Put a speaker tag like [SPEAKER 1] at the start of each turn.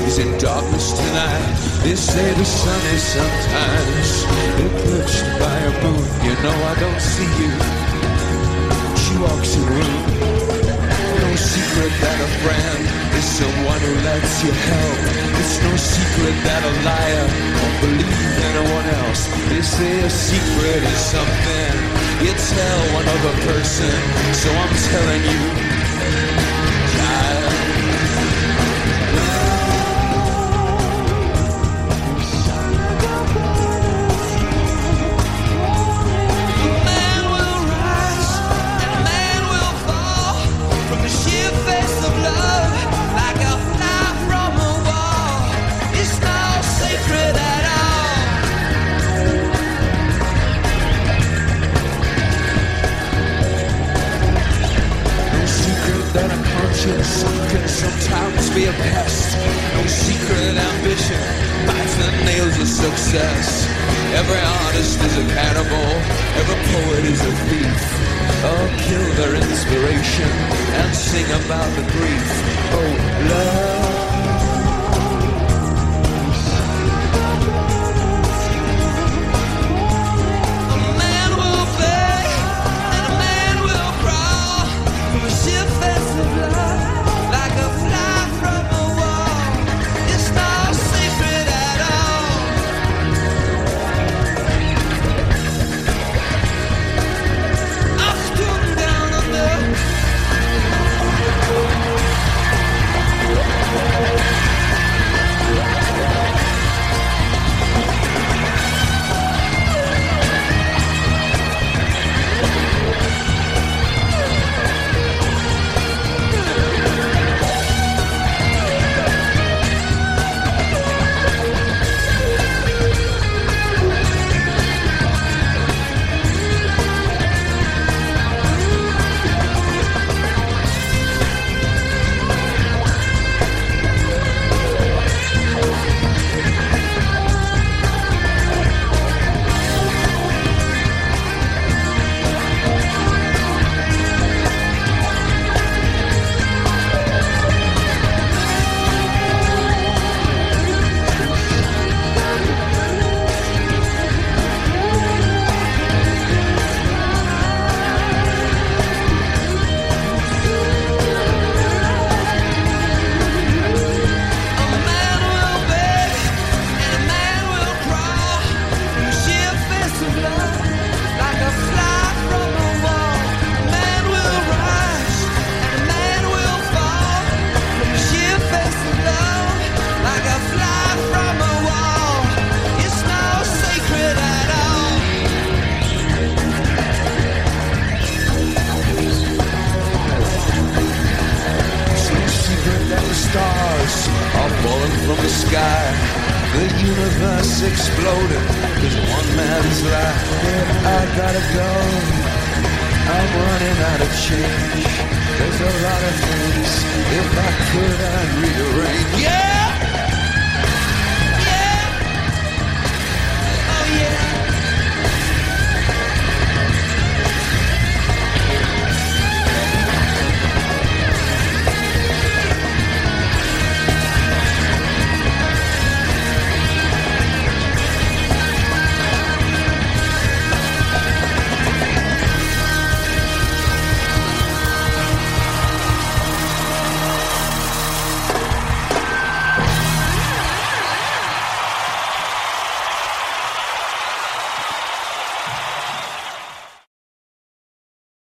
[SPEAKER 1] is in darkness tonight. They say the sun is sometimes eclipsed by a moon. You know I don't see you. She walks in the room. No secret that a friend is someone who lets you help. It's no secret that a liar won't believe anyone else. They say a secret is something you tell one other person. So I'm telling you, child. Can sometimes be a pest. No secret ambition bites the nails of success. Every artist is a cannibal. Every poet is a thief. Oh, kill their inspiration and sing about the grief. Oh, love. Exploded, 'cause one man's life. Yeah, I gotta go. I'm running out of change. There's a lot of things if I